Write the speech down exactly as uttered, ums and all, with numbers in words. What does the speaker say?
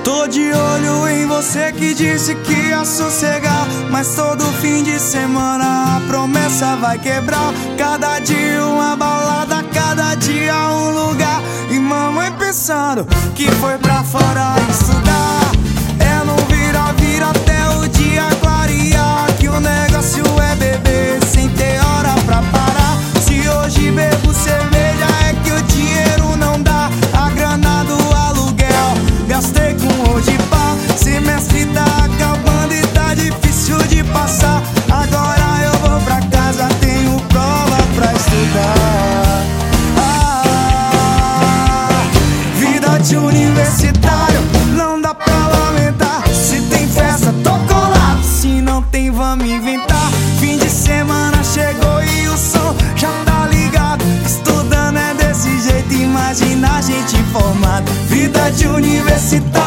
Tô de olho em você que disse que ia sossegar, mas todo fim de semana a promessa vai quebrar. Cada dia uma balada, cada dia um lugar. E mamãe pensando que foi pra fora estudar. É no vira-vira até o dia clarear, que o negócio é beber sem ter hora pra parar. Se hoje bebo cerveja é que o dinheiro não dá. A grana do aluguel gastei com hoje pá. Semestre tá acabando e tá difícil de passar. Agora eu vou pra casa, tenho prova pra estudar. Ah, vida de universitário, não dá pra lamentar. Se tem festa, tô colado, se não tem, vamos inventar. Fim de semana chegou e o som já tá ligado. Estudando é desse jeito, imagina a gente formado. Vida de universitário.